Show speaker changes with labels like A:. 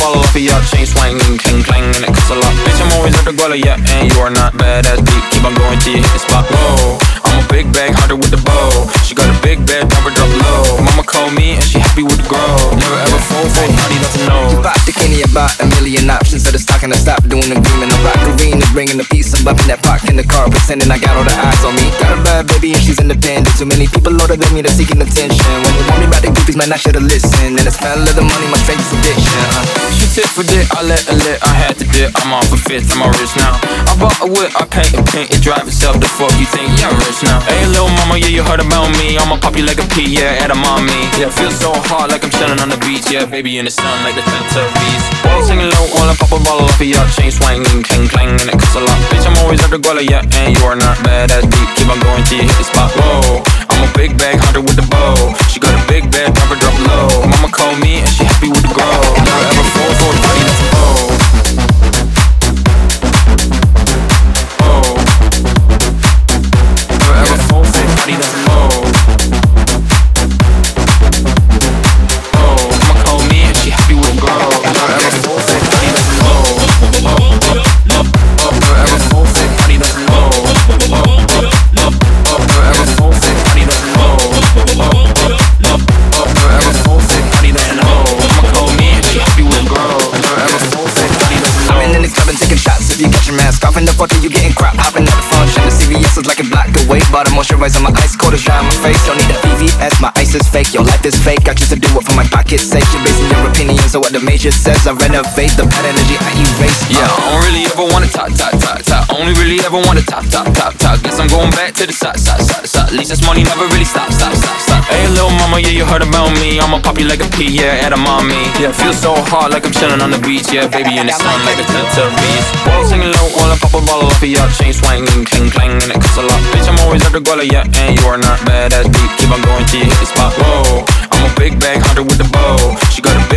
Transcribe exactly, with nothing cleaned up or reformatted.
A: bottle off of your chain swinging, clang clang, and it costs a lot. Bitch, I'm always at the guala, yeah, and you are not badass beat. Keep on going till you hit the spot. Whoa, I'm a big bag hunter with the bow. She got a big bed, never drop low. Mama called me and she happy with the grow. Never ever fall for honey, that's a no.
B: You bought the Kenny about a million options, so just talking to stop doing agreement. I'm rock green and bringing the peace. I'm bumping that park in the car, pretending I got all the eyes on me. Got a bad baby and she's independent. Too many people older than me, they're seeking attention. When they want me about the groupies, man, I should've listened. And the smell of the money, my strangest addiction. uh.
A: She tit for dick, I let her lit, I had to dip. I'm off a fifth, I'm a rich now. I bought a whip, I paint a paint, it drive itself. The fuck you think? Yeah, I'm rich now. Hey, little mama, yeah, you heard about me. I'ma pop you like a pea, yeah, at a mommy. Yeah, feel so hot like I'm chilling on the beach. Yeah, baby in the sun like the Teletubbies. While singing low while I pop a bottle off of your chain swinging, clang clang, and it costs a lot. Bitch, I'm always at the guala, yeah, and you are not badass beat. Keep on going till you hit the spot. Whoa, I'm a big bag hunter with the bow. She got a big bed, never drop low. Mama called me and she happy with the grow. Never ever fall for a party that's a foe. Oh, never ever fall for a party that's a foe. Oh, mama called me and she happy with the grow. Never ever fall for a party that's a foe. Never ever fall for a party that's a foe. Never ever fall for a party that's a foe. Never ever fall for a party that's a foe. Mama called me and she happy with the grow. Never ever fall for a party that's a foe.
B: I'm in the club and taking shots. If you get your mask off in the photo, you getting crap. Hopping at the function. The C V S is like a black away. Bought a moisturizer, my ice cold is dry on my face. Don't need a V V S, my ice is fake. Your life is fake. I choose to do it for my pocket's sake. You're basing your opinions on what the major says. I renovate the bad energy I erase.
A: Yeah, I don't really ever wanna top, top, top, top. Only really ever wanna top, top, top, top. Guess I'm going back to the side, side, side, side. At least this money never really stop, stop, stop, stop. Hey, little mama, yeah, you heard about me. I'ma pop you like a pea, yeah, at a mommy. Yeah, feel so hot like I'm chilling on the beach. Yeah, baby in the sun like the Teletubbies. While singing low while I pop a bottle off of your chain swinging, clang clang, and it costs a lot. Bitch, I'm always at the guala, yeah, and you are not badass beat. Keep on going till you hit the spot. Whoa, I'm a big bag hunter with the bow. She got a big